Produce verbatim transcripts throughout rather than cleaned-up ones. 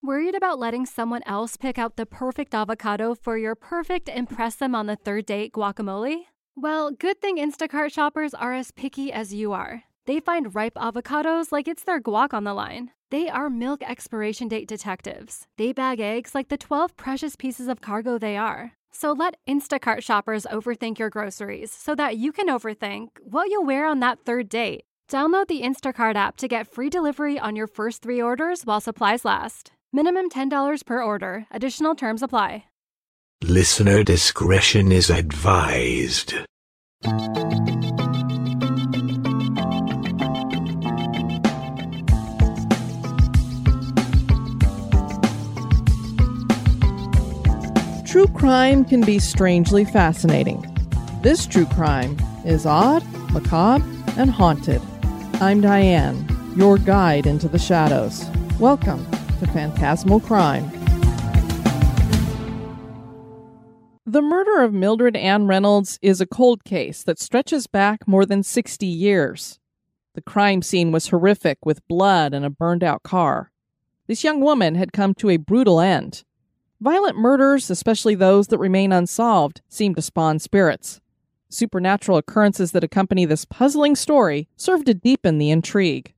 Worried about letting someone else pick out the perfect avocado for your perfect impress them on the third date guacamole? Well, good thing Instacart shoppers are as picky as you are. They find ripe avocados like it's their guac on the line. They are milk expiration date detectives. They bag eggs like the twelve precious pieces of cargo they are. So let Instacart shoppers overthink your groceries so that you can overthink what you'll wear on that third date. Download the Instacart app to get free delivery on your first three orders while supplies last. Minimum ten dollars per order. Additional terms apply. Listener discretion is advised. True crime can be strangely fascinating. This true crime is odd, macabre, and haunted. I'm Diane, your guide into the shadows. Welcome to Phantasmal Crime. The murder of Mildred Ann Reynolds is a cold case that stretches back more than sixty years. The crime scene was horrific with blood and a burned-out car. This young woman had come to a brutal end. Violent murders, especially those that remain unsolved, seem to spawn spirits. Supernatural occurrences that accompany this puzzling story serve to deepen the intrigue.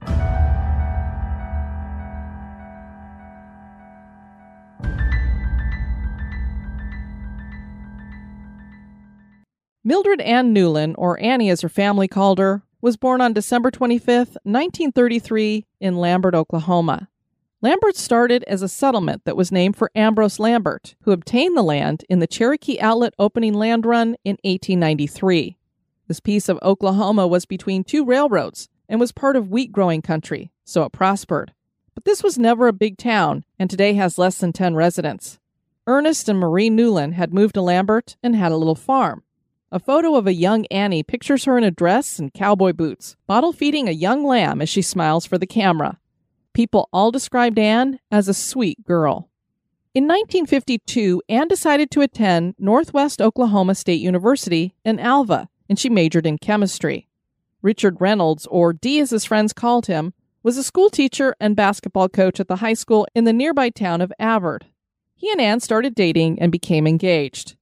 Mildred Ann Newlin, or Annie as her family called her, was born on December twenty-fifth, nineteen thirty-three, in Lambert, Oklahoma. Lambert started as a settlement that was named for Ambrose Lambert, who obtained the land in the Cherokee Outlet opening land run in eighteen ninety-three. This piece of Oklahoma was between two railroads and was part of wheat-growing country, so it prospered. But this was never a big town, and today has less than ten residents. Ernest and Marie Newlin had moved to Lambert and had a little farm. A photo of a young Annie pictures her in a dress and cowboy boots, bottle-feeding a young lamb as she smiles for the camera. People all described Anne as a sweet girl. In nineteen fifty-two, Anne decided to attend Northwest Oklahoma State University in Alva, and she majored in chemistry. Richard Reynolds, or D as his friends called him, was a school teacher and basketball coach at the high school in the nearby town of Avard. He and Anne started dating and became engaged.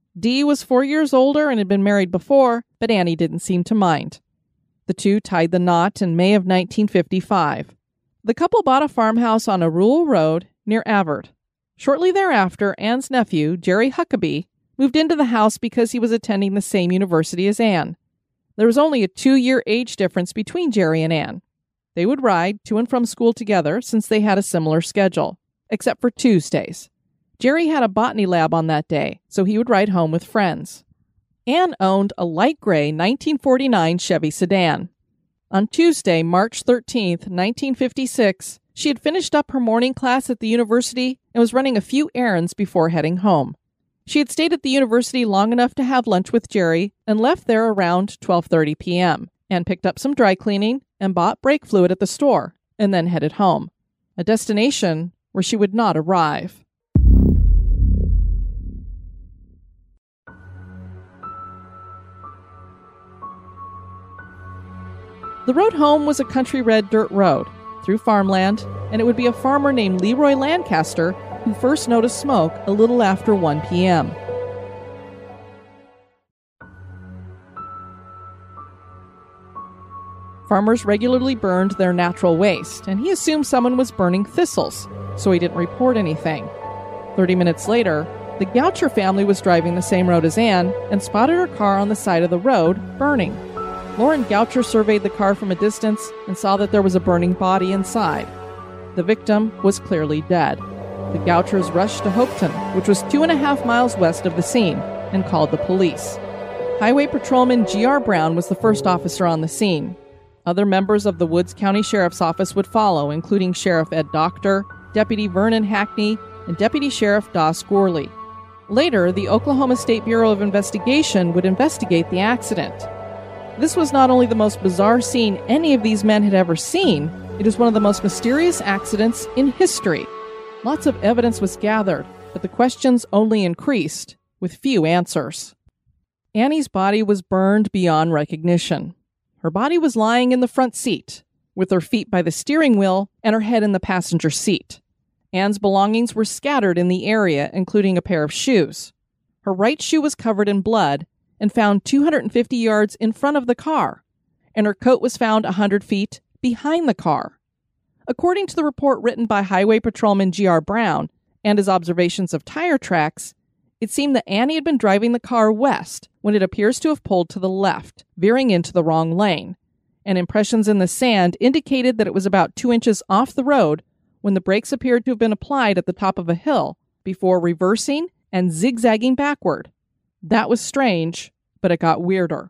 D was four years older and had been married before, but Annie didn't seem to mind. The two tied the knot in May of nineteen fifty-five. The couple bought a farmhouse on a rural road near Avard. Shortly thereafter, Anne's nephew, Jerry Huckabee, moved into the house because he was attending the same university as Anne. There was only a two-year age difference between Jerry and Anne. They would ride to and from school together since they had a similar schedule, except for Tuesdays. Jerry had a botany lab on that day, so he would ride home with friends. Anne owned a light gray nineteen forty-nine Chevy sedan. On Tuesday, March thirteenth, nineteen fifty-six, she had finished up her morning class at the university and was running a few errands before heading home. She had stayed at the university long enough to have lunch with Jerry and left there around twelve thirty p.m. and picked up some dry cleaning and bought brake fluid at the store and then headed home, a destination where she would not arrive. The road home was a country red dirt road through farmland, and it would be a farmer named Leroy Lancaster who first noticed smoke a little after one p.m. Farmers regularly burned their natural waste, and he assumed someone was burning thistles, so he didn't report anything. Thirty minutes later, the Goucher family was driving the same road as Anne and spotted her car on the side of the road burning. Lauren Goucher surveyed the car from a distance and saw that there was a burning body inside. The victim was clearly dead. The Gouchers rushed to Hopeton, which was two and a half miles west of the scene, and called the police. Highway Patrolman G R Brown was the first officer on the scene. Other members of the Woods County Sheriff's Office would follow, including Sheriff Ed Doctor, Deputy Vernon Hackney, and Deputy Sheriff Dawes Gorley. Later, the Oklahoma State Bureau of Investigation would investigate the accident. This was not only the most bizarre scene any of these men had ever seen, it is one of the most mysterious accidents in history. Lots of evidence was gathered, but the questions only increased, with few answers. Annie's body was burned beyond recognition. Her body was lying in the front seat, with her feet by the steering wheel and her head in the passenger seat. Anne's belongings were scattered in the area, including a pair of shoes. Her right shoe was covered in blood and found two hundred fifty yards in front of the car, and her coat was found one hundred feet behind the car. According to the report written by Highway Patrolman G R Brown and his observations of tire tracks, it seemed that Annie had been driving the car west when it appears to have pulled to the left, veering into the wrong lane, and impressions in the sand indicated that it was about two inches off the road when the brakes appeared to have been applied at the top of a hill before reversing and zigzagging backward. That was strange, but it got weirder.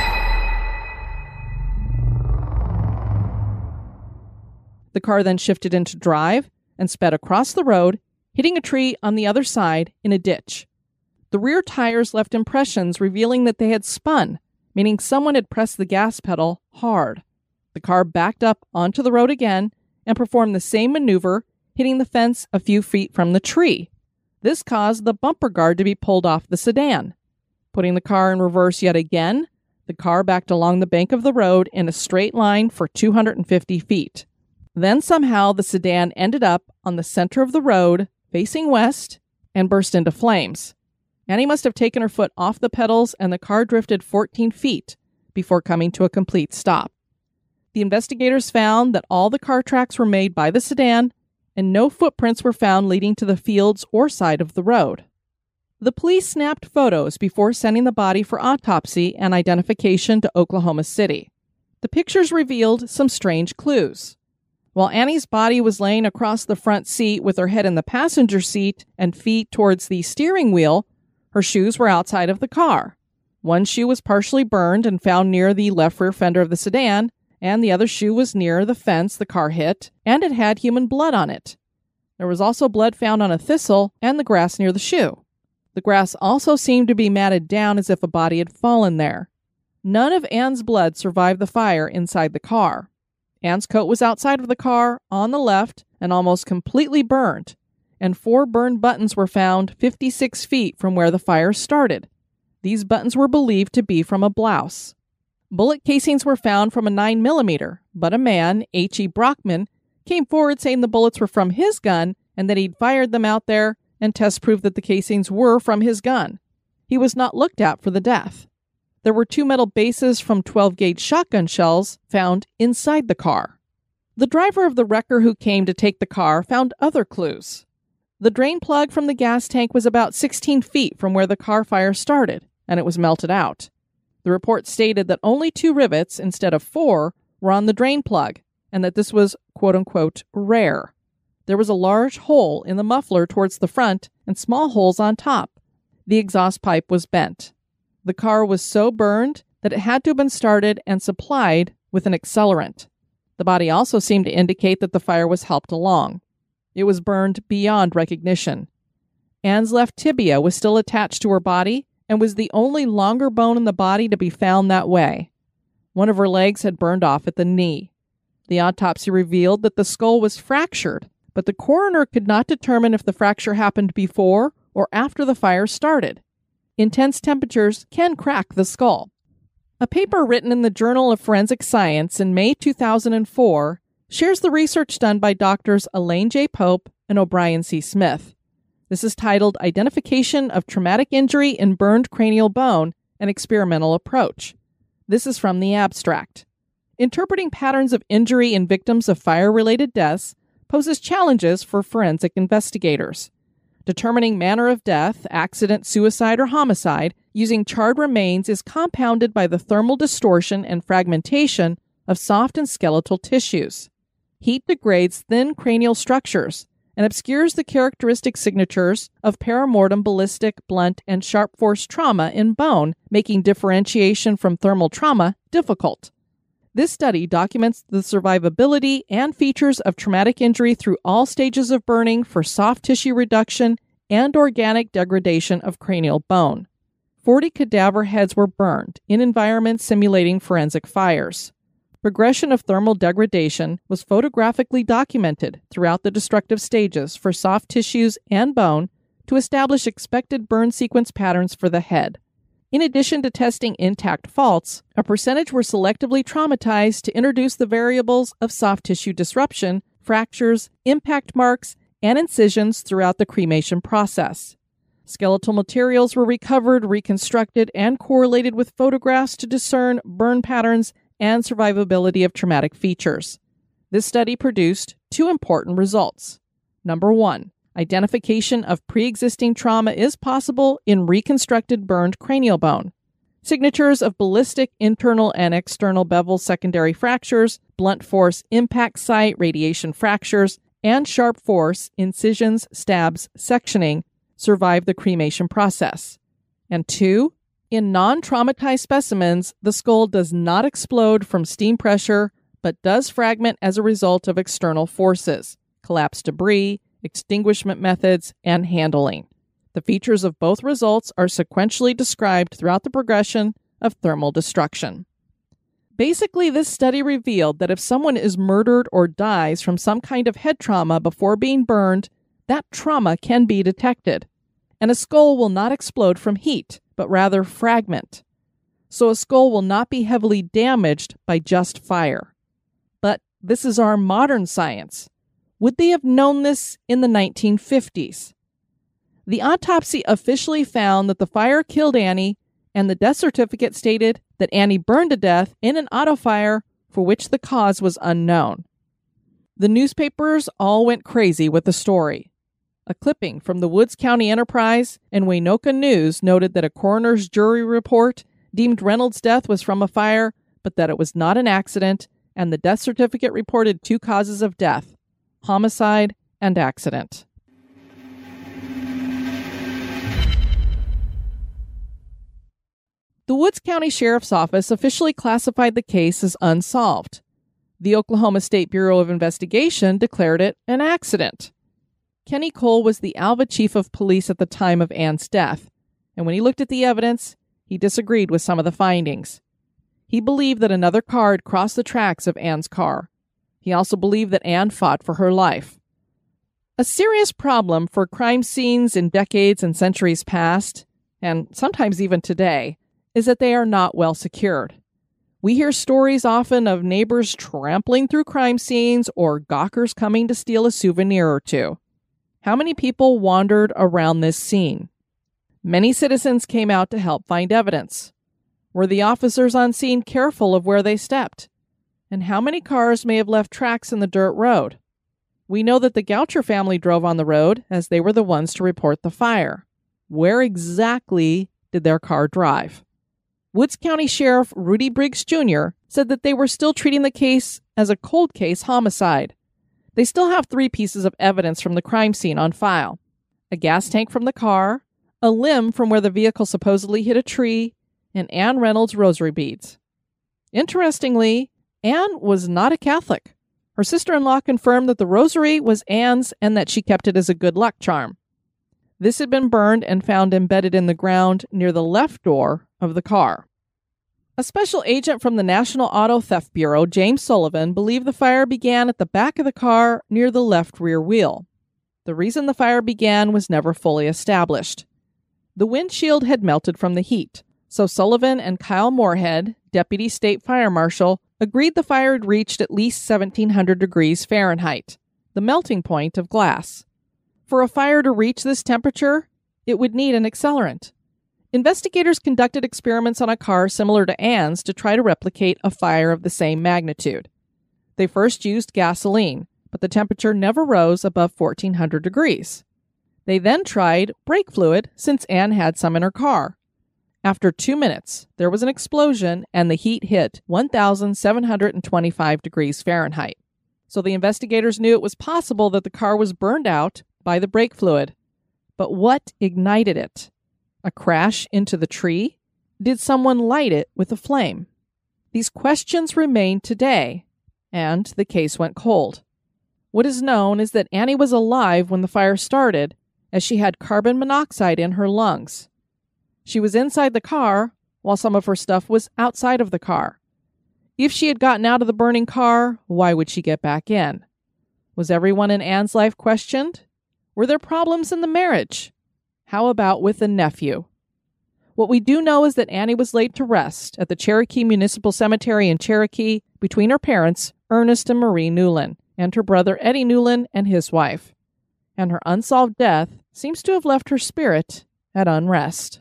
The car then shifted into drive and sped across the road, hitting a tree on the other side in a ditch. The rear tires left impressions revealing that they had spun, meaning someone had pressed the gas pedal hard. The car backed up onto the road again and performed the same maneuver, hitting the fence a few feet from the tree. This caused the bumper guard to be pulled off the sedan. Putting the car in reverse yet again, the car backed along the bank of the road in a straight line for two hundred fifty feet. Then somehow the sedan ended up on the center of the road, facing west, and burst into flames. Annie must have taken her foot off the pedals and the car drifted fourteen feet before coming to a complete stop. The investigators found that all the car tracks were made by the sedan and no footprints were found leading to the fields or side of the road. The police snapped photos before sending the body for autopsy and identification to Oklahoma City. The pictures revealed some strange clues. While Annie's body was laying across the front seat with her head in the passenger seat and feet towards the steering wheel, her shoes were outside of the car. One shoe was partially burned and found near the left rear fender of the sedan, and the other shoe was near the fence the car hit, and it had human blood on it. There was also blood found on a thistle and the grass near the shoe. The grass also seemed to be matted down as if a body had fallen there. None of Anne's blood survived the fire inside the car. Anne's coat was outside of the car, on the left, and almost completely burned, and four burned buttons were found fifty-six feet from where the fire started. These buttons were believed to be from a blouse. Bullet casings were found from a nine millimeter, but a man, H E Brockman, came forward saying the bullets were from his gun and that he'd fired them out there, and tests proved that the casings were from his gun. He was not looked at for the death. There were two metal bases from twelve gauge shotgun shells found inside the car. The driver of the wrecker who came to take the car found other clues. The drain plug from the gas tank was about sixteen feet from where the car fire started, and it was melted out. The report stated that only two rivets, instead of four, were on the drain plug, and that this was quote-unquote rare. There was a large hole in the muffler towards the front and small holes on top. The exhaust pipe was bent. The car was so burned that it had to have been started and supplied with an accelerant. The body also seemed to indicate that the fire was helped along. It was burned beyond recognition. Anne's left tibia was still attached to her body and was the only longer bone in the body to be found that way. One of her legs had burned off at the knee. The autopsy revealed that the skull was fractured, but the coroner could not determine if the fracture happened before or after the fire started. Intense temperatures can crack the skull. A paper written in the Journal of Forensic Science in May two thousand four shares the research done by doctors Elaine J. Pope and O'Brien C. Smith. This is titled Identification of Traumatic Injury in Burned Cranial Bone, an Experimental Approach. This is from the abstract. Interpreting patterns of injury in victims of fire-related deaths poses challenges for forensic investigators. Determining manner of death, accident, suicide, or homicide using charred remains is compounded by the thermal distortion and fragmentation of soft and skeletal tissues. Heat degrades thin cranial structures and obscures the characteristic signatures of perimortem ballistic, blunt, and sharp force trauma in bone, making differentiation from thermal trauma difficult. This study documents the survivability and features of traumatic injury through all stages of burning for soft tissue reduction and organic degradation of cranial bone. forty cadaver heads were burned in environments simulating forensic fires. Progression of thermal degradation was photographically documented throughout the destructive stages for soft tissues and bone to establish expected burn sequence patterns for the head. In addition to testing intact faults, a percentage were selectively traumatized to introduce the variables of soft tissue disruption, fractures, impact marks, and incisions throughout the cremation process. Skeletal materials were recovered, reconstructed, and correlated with photographs to discern burn patterns and survivability of traumatic features. This study produced two important results. Number one, identification of pre-existing trauma is possible in reconstructed burned cranial bone. Signatures of ballistic internal and external bevel secondary fractures, blunt force impact site radiation fractures, and sharp force incisions, stabs, sectioning survive the cremation process. And two, in non-traumatized specimens, the skull does not explode from steam pressure, but does fragment as a result of external forces, collapse debris, extinguishment methods, and handling. The features of both results are sequentially described throughout the progression of thermal destruction. Basically, this study revealed that if someone is murdered or dies from some kind of head trauma before being burned, that trauma can be detected. And a skull will not explode from heat, but rather fragment. So a skull will not be heavily damaged by just fire. But this is our modern science. Would they have known this in the nineteen fifties? The autopsy officially found that the fire killed Annie, and the death certificate stated that Annie burned to death in an auto fire for which the cause was unknown. The newspapers all went crazy with the story. A clipping from the Woods County Enterprise and Waynoka News noted that a coroner's jury report deemed Reynolds' death was from a fire, but that it was not an accident, and the death certificate reported two causes of death: homicide and accident. The Woods County Sheriff's Office officially classified the case as unsolved. The Oklahoma State Bureau of Investigation declared it an accident. Kenny Cole was the Alva chief of police at the time of Ann's death, and when he looked at the evidence, he disagreed with some of the findings. He believed that another car had crossed the tracks of Ann's car. He also believed that Ann fought for her life. A serious problem for crime scenes in decades and centuries past, and sometimes even today, is that they are not well secured. We hear stories often of neighbors trampling through crime scenes or gawkers coming to steal a souvenir or two. How many people wandered around this scene? Many citizens came out to help find evidence. Were the officers on scene careful of where they stepped? And how many cars may have left tracks in the dirt road? We know that the Goucher family drove on the road, as they were the ones to report the fire. Where exactly did their car drive? Woods County Sheriff Rudy Briggs Junior said that they were still treating the case as a cold case homicide. They still have three pieces of evidence from the crime scene on file: a gas tank from the car, a limb from where the vehicle supposedly hit a tree, and Ann Reynolds' rosary beads. Interestingly, Ann was not a Catholic. Her sister-in-law confirmed that the rosary was Ann's and that she kept it as a good luck charm. This had been burned and found embedded in the ground near the left door of the car. A special agent from the National Auto Theft Bureau, James Sullivan, believed the fire began at the back of the car near the left rear wheel. The reason the fire began was never fully established. The windshield had melted from the heat, so Sullivan and Kyle Moorhead, Deputy State Fire Marshal, agreed the fire had reached at least seventeen hundred degrees Fahrenheit, the melting point of glass. For a fire to reach this temperature, it would need an accelerant. Investigators conducted experiments on a car similar to Ann's to try to replicate a fire of the same magnitude. They first used gasoline, but the temperature never rose above fourteen hundred degrees. They then tried brake fluid, since Ann had some in her car. After two minutes, there was an explosion and the heat hit one thousand seven hundred twenty-five degrees Fahrenheit. So the investigators knew it was possible that the car was burned out by the brake fluid. But what ignited it? A crash into the tree? Did someone light it with a flame? These questions remain today, and the case went cold. What is known is that Annie was alive when the fire started, as she had carbon monoxide in her lungs. She was inside the car, while some of her stuff was outside of the car. If she had gotten out of the burning car, why would she get back in? Was everyone in Ann's life questioned? Were there problems in the marriage? How about with the nephew? What we do know is that Annie was laid to rest at the Cherokee Municipal Cemetery in Cherokee between her parents, Ernest and Marie Newland, and her brother Eddie Newland and his wife. and her unsolved death seems to have left her spirit at unrest.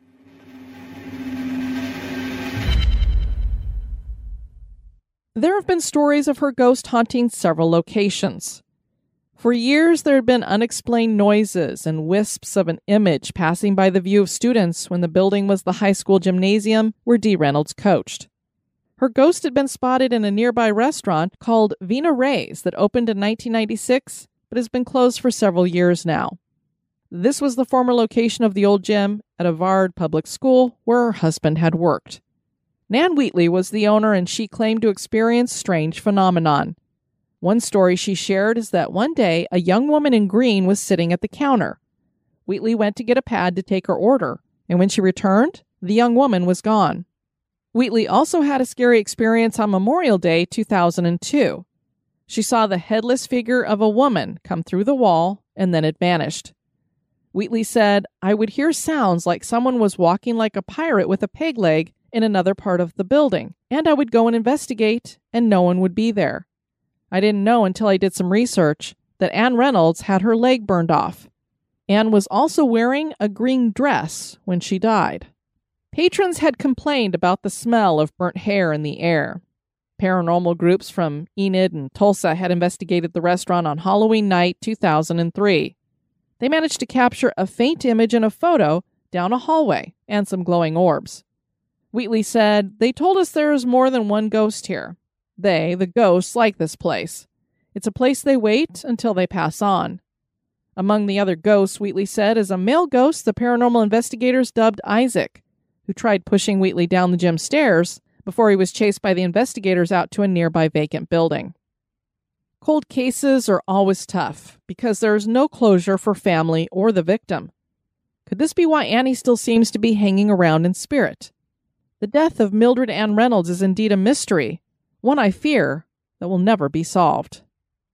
There have been stories of her ghost haunting several locations. For years, there had been unexplained noises and wisps of an image passing by the view of students when the building was the high school gymnasium where Dee Reynolds coached. Her ghost had been spotted in a nearby restaurant called Vina Ray's that opened in nineteen ninety-six, but has been closed for several years now. This was the former location of the old gym at a Vard public school where her husband had worked. Nan Wheatley was the owner, and she claimed to experience strange phenomenon. One story she shared is that one day a young woman in green was sitting at the counter. Wheatley went to get a pad to take her order, and when she returned, the young woman was gone. Wheatley also had a scary experience on Memorial Day two thousand two. She saw the headless figure of a woman come through the wall, and then it vanished. Wheatley said, "I would hear sounds like someone was walking like a pirate with a peg leg in another part of the building, and I would go and investigate, and no one would be there. I didn't know until I did some research that Ann Reynolds had her leg burned off. Ann was also wearing a green dress when she died." Patrons had complained about the smell of burnt hair in the air. Paranormal groups from Enid and Tulsa had investigated the restaurant on Halloween night two thousand three. They managed to capture a faint image in a photo down a hallway and some glowing orbs. Wheatley said, "They told us there is more than one ghost here. They, the ghosts, like this place. It's a place they wait until they pass on." Among the other ghosts, Wheatley said, is a male ghost the paranormal investigators dubbed Isaac, who tried pushing Wheatley down the gym stairs before he was chased by the investigators out to a nearby vacant building. Cold cases are always tough because there is no closure for family or the victim. Could this be why Annie still seems to be hanging around in spirit? The death of Mildred Ann Reynolds is indeed a mystery, one I fear that will never be solved.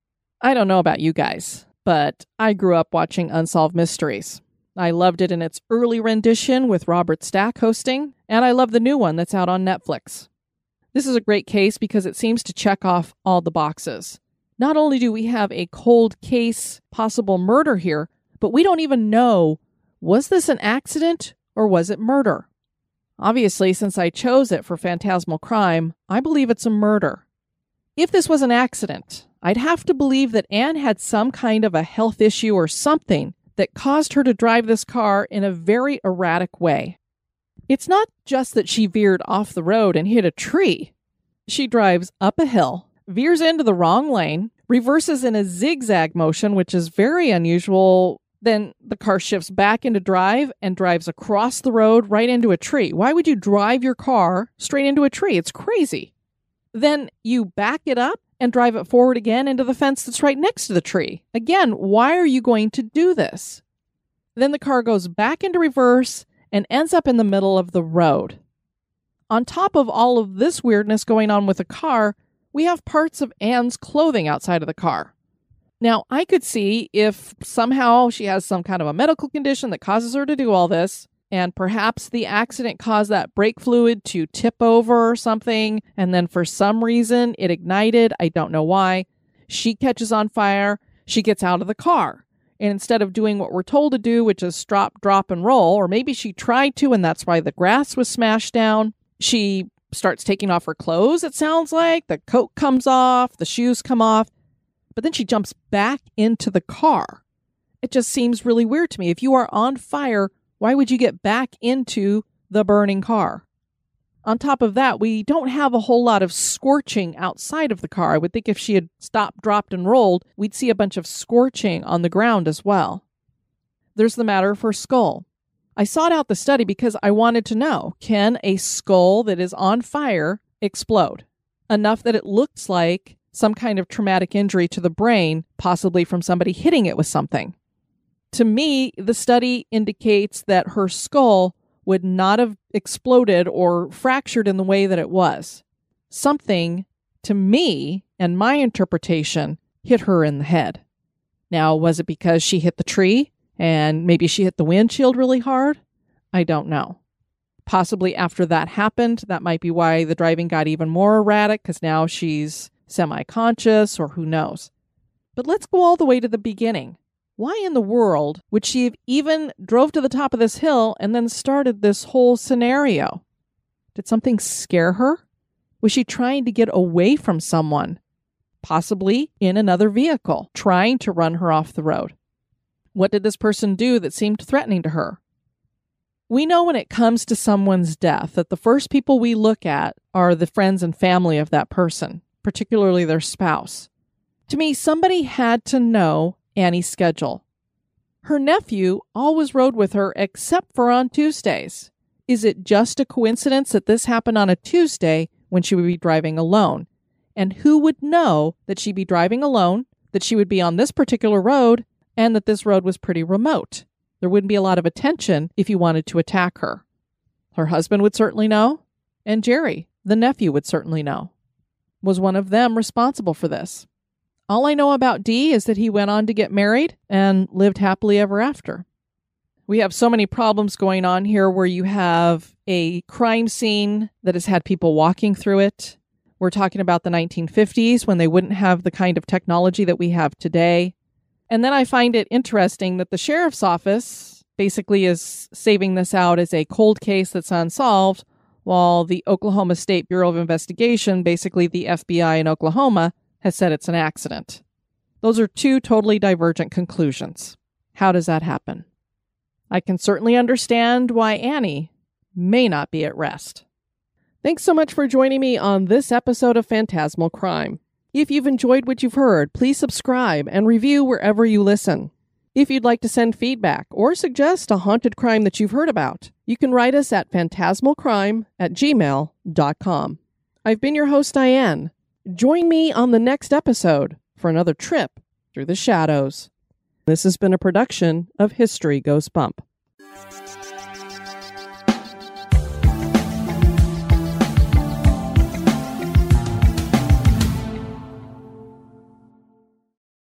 I don't know about you guys, but I grew up watching Unsolved Mysteries. I loved it in its early rendition with Robert Stack hosting, and I love the new one that's out on Netflix. This is a great case because it seems to check off all the boxes. Not only do we have a cold case, possible murder here, but we don't even know, was this an accident or was it murder? Obviously, since I chose it for Phantasmal Crime, I believe it's a murder. If this was an accident, I'd have to believe that Anne had some kind of a health issue or something that caused her to drive this car in a very erratic way. It's not just that she veered off the road and hit a tree. She drives up a hill, veers into the wrong lane, reverses in a zigzag motion, which is very unusual. Then the car shifts back into drive and drives across the road right into a tree. Why would you drive your car straight into a tree? It's crazy. Then you back it up and drive it forward again into the fence that's right next to the tree. Again, why are you going to do this? Then the car goes back into reverse and ends up in the middle of the road. On top of all of this weirdness going on with the car, we have parts of Anne's clothing outside of the car. Now, I could see if somehow she has some kind of a medical condition that causes her to do all this, and perhaps the accident caused that brake fluid to tip over or something, and then for some reason it ignited. I don't know why. She catches on fire. She gets out of the car. And instead of doing what we're told to do, which is stop, drop, and roll, or maybe she tried to, and that's why the grass was smashed down, she starts taking off her clothes, it sounds like. The coat comes off, the shoes come off, but then she jumps back into the car. It just seems really weird to me. If you are on fire, why would you get back into the burning car? On top of that, we don't have a whole lot of scorching outside of the car. I would think if she had stopped, dropped, and rolled, we'd see a bunch of scorching on the ground as well. There's the matter of her skull. I sought out the study because I wanted to know, can a skull that is on fire explode? Enough that it looks like some kind of traumatic injury to the brain, possibly from somebody hitting it with something. To me, the study indicates that her skull would not have exploded or fractured in the way that it was. Something, to me, and my interpretation, hit her in the head. Now, was it because she hit the tree and maybe she hit the windshield really hard? I don't know. Possibly after that happened, that might be why the driving got even more erratic, because now she's semi-conscious, or who knows. But let's go all the way to the beginning. Why in the world would she have even drove to the top of this hill and then started this whole scenario? Did something scare her? Was she trying to get away from someone? Possibly in another vehicle, trying to run her off the road. What did this person do that seemed threatening to her? We know when it comes to someone's death that the first people we look at are the friends and family of that person, particularly their spouse. To me, somebody had to know Annie's schedule. Her nephew always rode with her except for on Tuesdays. Is it just a coincidence that this happened on a Tuesday when she would be driving alone? And who would know that she'd be driving alone, that she would be on this particular road, and that this road was pretty remote? There wouldn't be a lot of attention if you wanted to attack her. Her husband would certainly know, and Jerry, the nephew, would certainly know. Was one of them responsible for this? All I know about Dee is that he went on to get married and lived happily ever after. We have so many problems going on here where you have a crime scene that has had people walking through it. We're talking about the nineteen fifties when they wouldn't have the kind of technology that we have today. And then I find it interesting that the sheriff's office basically is saving this out as a cold case that's unsolved, while the Oklahoma State Bureau of Investigation, basically the F B I in Oklahoma, has said it's an accident. Those are two totally divergent conclusions. How does that happen? I can certainly understand why Annie may not be at rest. Thanks so much for joining me on this episode of Phantasmal Crime. If you've enjoyed what you've heard, please subscribe and review wherever you listen. If you'd like to send feedback or suggest a haunted crime that you've heard about, you can write us at phantasmalcrime at gmail dot com. I've been your host, Diane. Join me on the next episode for another trip through the shadows. This has been a production of History Goes Bump.